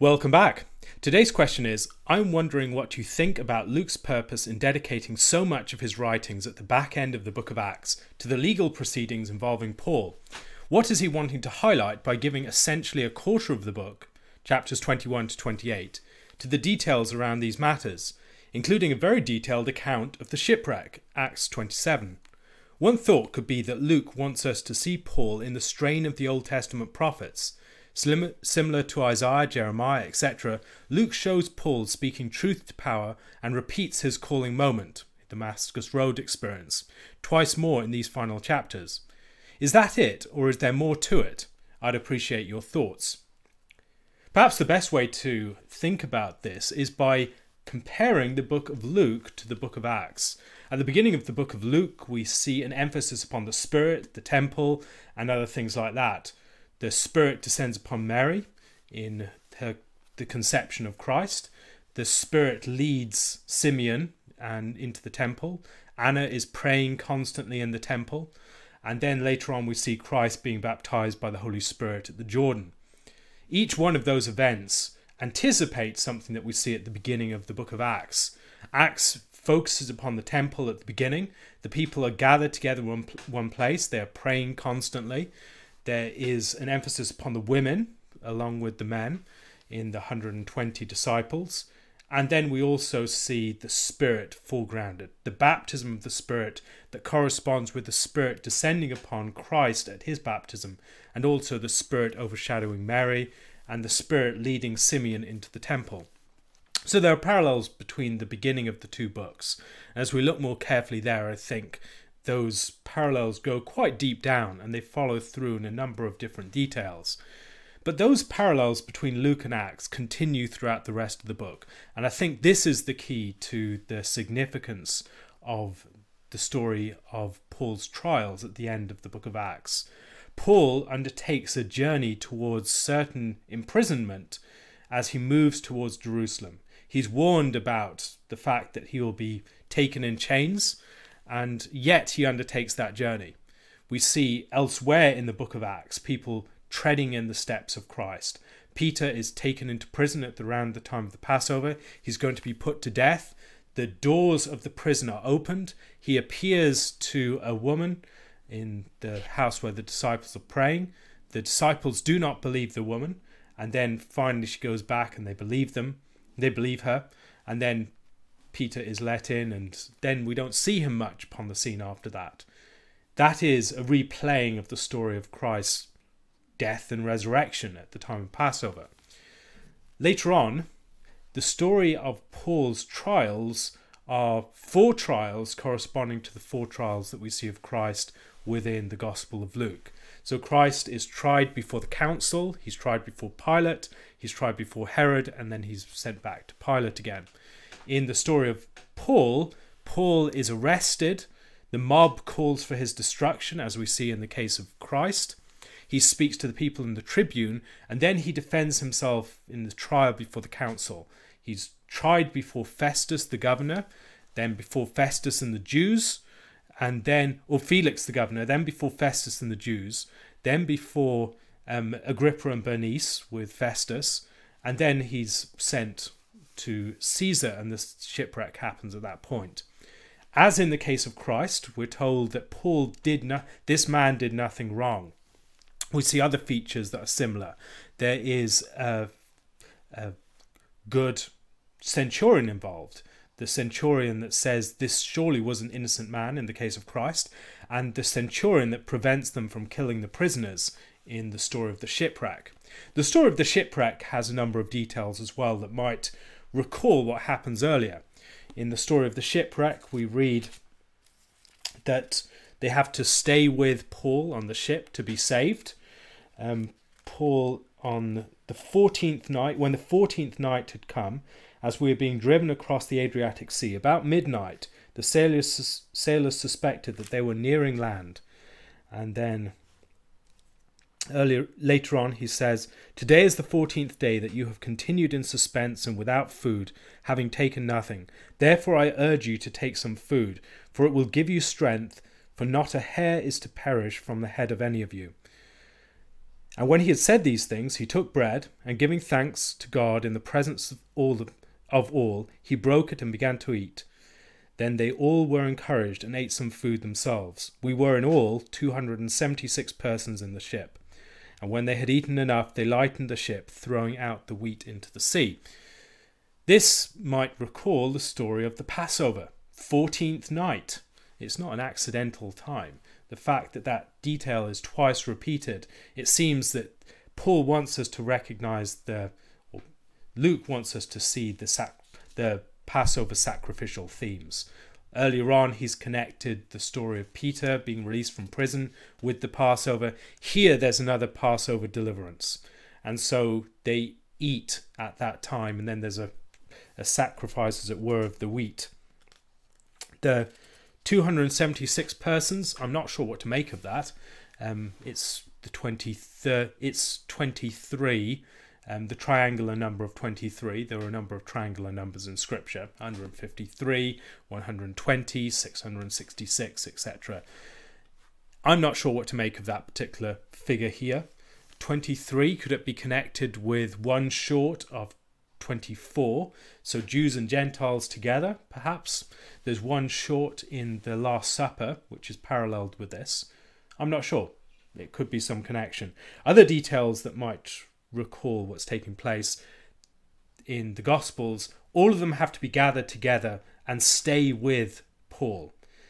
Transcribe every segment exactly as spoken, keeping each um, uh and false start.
Welcome back. Today's question is, I'm wondering what you think about Luke's purpose in dedicating so much of his writings at the back end of the book of Acts to the legal proceedings involving Paul. What is he wanting to highlight by giving essentially a quarter of the book, chapters twenty-one to twenty-eight, to the details around these matters, including a very detailed account of the shipwreck, Acts twenty-seven. One thought could be that Luke wants us to see Paul in the strain of the Old Testament prophets. Similar to Isaiah, Jeremiah, et cetera, Luke shows Paul speaking truth to power and repeats his calling moment, the Damascus Road experience, twice more in these final chapters. Is that it, or is there more to it? I'd appreciate your thoughts. Perhaps the best way to think about this is by comparing the book of Luke to the book of Acts. At the beginning of the book of Luke, we see an emphasis upon the Spirit, the temple, and other things like that. The Spirit descends upon Mary in her, the conception of Christ. The Spirit leads Simeon and into the temple. Anna is praying constantly in the temple. And then later on we see Christ being baptized by the Holy Spirit at the Jordan. Each one of those events anticipates something that we see at the beginning of the book of Acts. Acts focuses upon the temple at the beginning. The people are gathered together in one, one place. They are praying constantly. There is an emphasis upon the women along with the men in the one hundred twenty disciples. And then we also see the Spirit foregrounded, the baptism of the Spirit that corresponds with the Spirit descending upon Christ at his baptism, and also the Spirit overshadowing Mary and the Spirit leading Simeon into the temple. So there are parallels between the beginning of the two books. As we look more carefully there, I think those parallels go quite deep down and they follow through in a number of different details. But those parallels between Luke and Acts continue throughout the rest of the book. And I think this is the key to the significance of the story of Paul's trials at the end of the book of Acts. Paul undertakes a journey towards certain imprisonment as he moves towards Jerusalem. He's warned about the fact that he will be taken in chains, and yet he undertakes that journey. We see elsewhere in the book of Acts people treading in the steps of Christ. Peter is taken into prison at around the time of the Passover. He's going to be put to death. The doors of the prison are opened. He appears to a woman in the house where the disciples are praying. The disciples do not believe the woman, and then finally she goes back and they believe them. They believe her, and then Peter is let in, and then we don't see him much upon the scene after that. That is a replaying of the story of Christ's death and resurrection at the time of Passover. Later on, the story of Paul's trials are four trials corresponding to the four trials that we see of Christ within the Gospel of Luke. So Christ is tried before the council, he's tried before Pilate, he's tried before Herod, and then he's sent back to Pilate again. In the story of Paul, Paul is arrested. The mob calls for his destruction, as we see in the case of Christ. He speaks to the people in the tribune, and then he defends himself in the trial before the council. He's tried before Festus, the governor, then before Festus and the Jews, and then, or Felix, the governor, then before Festus and the Jews, then before um, Agrippa and Bernice with Festus, and then he's sent to Caesar, and the shipwreck happens at that point. As in the case of Christ, we're told that Paul did not, this man did nothing wrong. We see other features that are similar. There is a, a good centurion involved. The centurion that says this surely was an innocent man in the case of Christ, and the centurion that prevents them from killing the prisoners in the story of the shipwreck. The story of the shipwreck has a number of details as well that might recall what happens earlier. In the story of the shipwreck, we read that they have to stay with Paul on the ship to be saved. Um, Paul, on the fourteenth night, when the fourteenth night had come, as we were being driven across the Adriatic Sea, about midnight, the sailors, sailors suspected that they were nearing land. And then earlier, later on, he says, "Today is the fourteenth day that you have continued in suspense and without food, having taken nothing. Therefore I urge you to take some food, for it will give you strength, for not a hair is to perish from the head of any of you." And when he had said these things, he took bread, and giving thanks to God in the presence of all, the, of all, he broke it and began to eat. Then they all were encouraged and ate some food themselves. We were in all two hundred seventy-six persons in the ship. And when they had eaten enough, they lightened the ship, throwing out the wheat into the sea. This might recall the story of the Passover, fourteenth night. It's not an accidental time. The fact that that detail is twice repeated, it seems that Paul wants us to recognize the, or Luke wants us to see the sac, the Passover sacrificial themes. Earlier on, he's connected the story of Peter being released from prison with the Passover. Here, there's another Passover deliverance. And so they eat at that time, and then there's a, a sacrifice, as it were, of the wheat. The two hundred seventy-six persons, I'm not sure what to make of that. Um, it's the twenty-third, it's twenty-three, um, the triangular number of twenty-three. There are a number of triangular numbers in Scripture, one hundred fifty-three, one hundred twenty, six hundred sixty-six, et cetera. I'm not sure what to make of that particular figure here. twenty-three, could it be connected with one short of twenty-four? So Jews and Gentiles together, perhaps. There's one short in the Last Supper, which is paralleled with this. I'm not sure. It could be some connection. Other details that might recall what's taking place in the Gospels, all of them have to be gathered together and stay with Paul.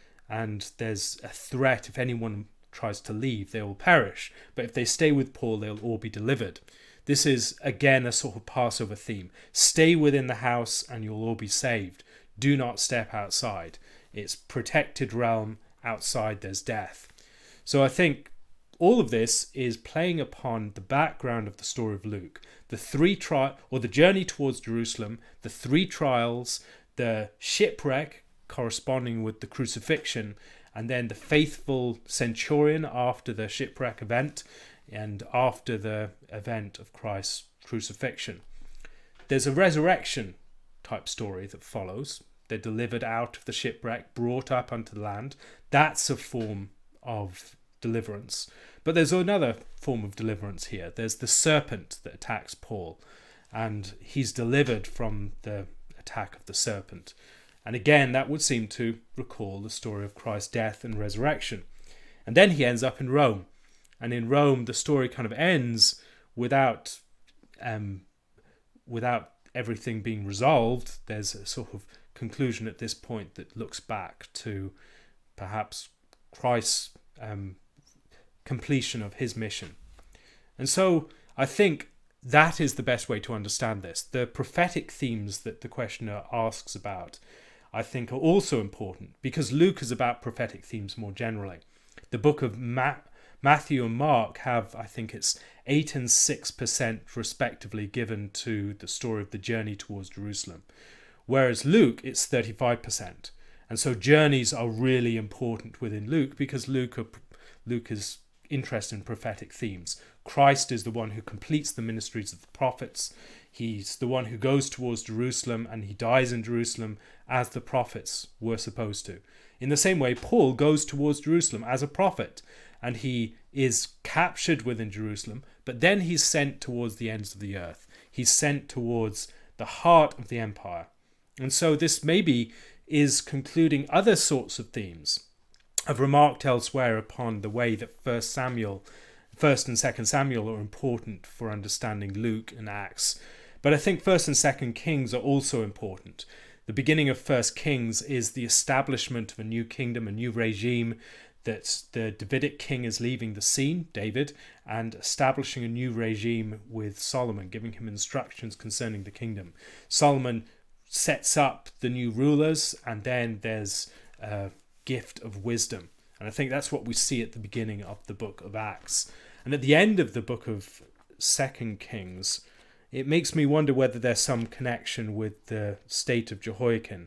And there's a threat, if anyone tries to leave, they will perish. But if they stay with Paul, they'll all be delivered. This is, again, a sort of Passover theme. Stay within the house and you'll all be saved. Do not step outside. It's protected realm. Outside there's death. So I think all of this is playing upon the background of the story of Luke. The three tri- or the journey towards Jerusalem, the three trials, the shipwreck corresponding with the crucifixion, and then the faithful centurion after the shipwreck event, and after the event of Christ's crucifixion. There's a resurrection type story that follows. They're delivered out of the shipwreck, brought up unto the land. That's a form of deliverance. But there's another form of deliverance here. There's the serpent that attacks Paul, and he's delivered from the attack of the serpent. And again, that would seem to recall the story of Christ's death and resurrection. And then he ends up in Rome. And in Rome, the story kind of ends without um, without everything being resolved. There's a sort of conclusion at this point that looks back to perhaps Christ's um, completion of his mission. And so I think that is the best way to understand this. The prophetic themes that the questioner asks about, I think, are also important, because Luke is about prophetic themes more generally. The book of Ma- Matthew and Mark have, I think it's eight and six percent respectively given to the story of the journey towards Jerusalem. Whereas Luke, it's thirty-five percent. And so journeys are really important within Luke, because Luke, are, Luke is interested in prophetic themes. Christ is the one who completes the ministries of the prophets. He's the one who goes towards Jerusalem, and he dies in Jerusalem as the prophets were supposed to. In the same way, Paul goes towards Jerusalem as a prophet, and he is captured within Jerusalem, but then he's sent towards the ends of the earth. He's sent towards the heart of the empire. And so this maybe is concluding other sorts of themes. I've remarked elsewhere upon the way that First Samuel, First and Second Samuel are important for understanding Luke and Acts. But I think First and Second Kings are also important. The beginning of First Kings is the establishment of a new kingdom, a new regime, that the Davidic king is leaving the scene, David, and establishing a new regime with Solomon, giving him instructions concerning the kingdom. Solomon sets up the new rulers, and then there's a gift of wisdom. And I think that's what we see at the beginning of the book of Acts. And at the end of the book of Second Kings, it makes me wonder whether there's some connection with the state of Jehoiakim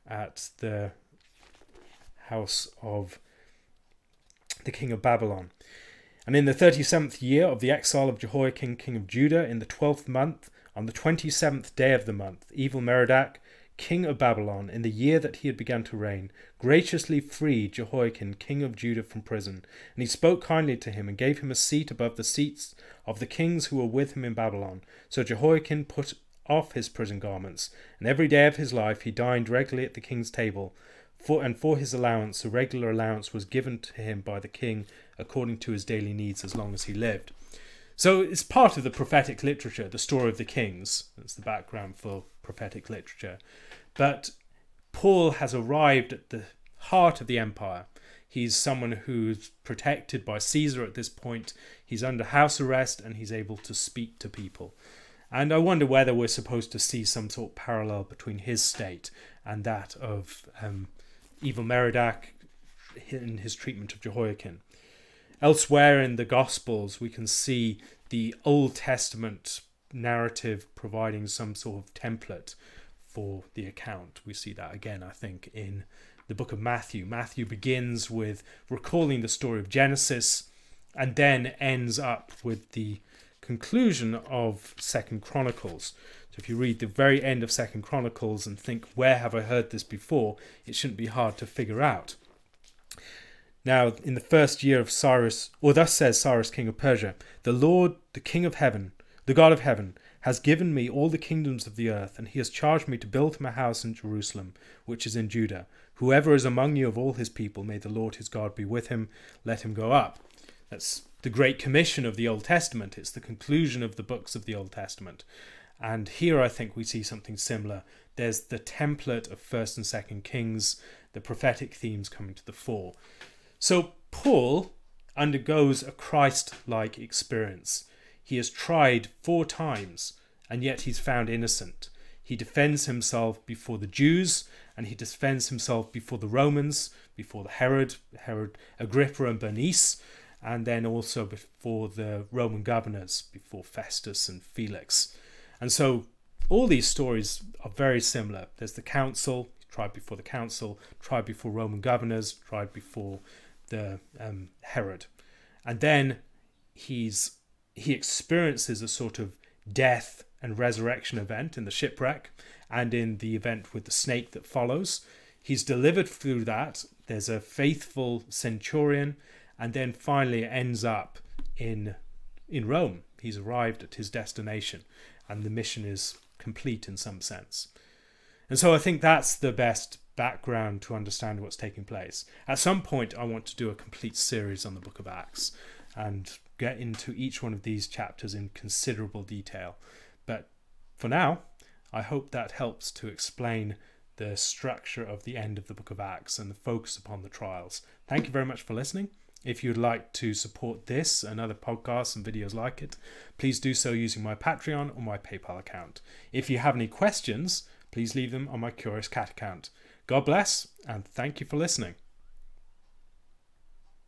at the house of the king of Babylon. And in the thirty-seventh year of the exile of Jehoiakim, king of Judah, in the twelfth month, on the twenty-seventh day of the month, Evil-Merodach, king of Babylon, in the year that he had begun to reign, graciously freed Jehoiakim, king of Judah, from prison. And he spoke kindly to him, and gave him a seat above the seats of the kings who were with him in Babylon. So Jehoiakim put off his prison garments, and every day of his life he dined regularly at the king's table. For, and for his allowance, a regular allowance was given to him by the king according to his daily needs as long as he lived. So it's part of the prophetic literature, the story of the kings. That's the background for prophetic literature. But Paul has arrived at the heart of the empire. He's someone who's protected by Caesar at this point. He's under house arrest and he's able to speak to people. And I wonder whether we're supposed to see some sort of parallel between his state and that of um, Evil-Merodach in his treatment of Jehoiakim. Elsewhere in the Gospels, we can see the Old Testament narrative providing some sort of template for the account. We see that again, I think, in the book of Matthew. Matthew begins with recalling the story of Genesis and then ends up with the conclusion of Second Chronicles. So if you read the very end of Second Chronicles and think, where have I heard this before? It shouldn't be hard to figure out. Now, in the first year of Cyrus, or thus says Cyrus, king of Persia, the Lord, the King of heaven, the God of heaven, has given me all the kingdoms of the earth, and he has charged me to build him a house in Jerusalem, which is in Judah. Whoever is among you of all his people, may the Lord his God be with him. Let him go up. That's the Great Commission of the Old Testament. It's the conclusion of the books of the Old Testament. And here I think we see something similar. There's the template of First and Second Kings, the prophetic themes coming to the fore. So Paul undergoes a Christ-like experience. He is tried four times, and yet he's found innocent. He defends himself before the Jews, and he defends himself before the Romans, before the Herod, Herod Agrippa and Bernice, and then also before the Roman governors, before Festus and Felix. And so all these stories are very similar. There's the council, tried before the council, tried before Roman governors, tried before the um, Herod. And then he's he experiences a sort of death and resurrection event in the shipwreck and in the event with the snake that follows. He's delivered through that. There's a faithful centurion, and then finally it ends up in in Rome. He's arrived at his destination, and the mission is complete in some sense. And so I think that's the best background to understand what's taking place. At some point, I want to do a complete series on the Book of Acts and get into each one of these chapters in considerable detail. But for now, I hope that helps to explain the structure of the end of the Book of Acts and the focus upon the trials. Thank you very much for listening. If you'd like to support this and other podcasts and videos like it, please do so using my Patreon or my PayPal account. If you have any questions, please leave them on my Curious Cat account. God bless, and thank you for listening.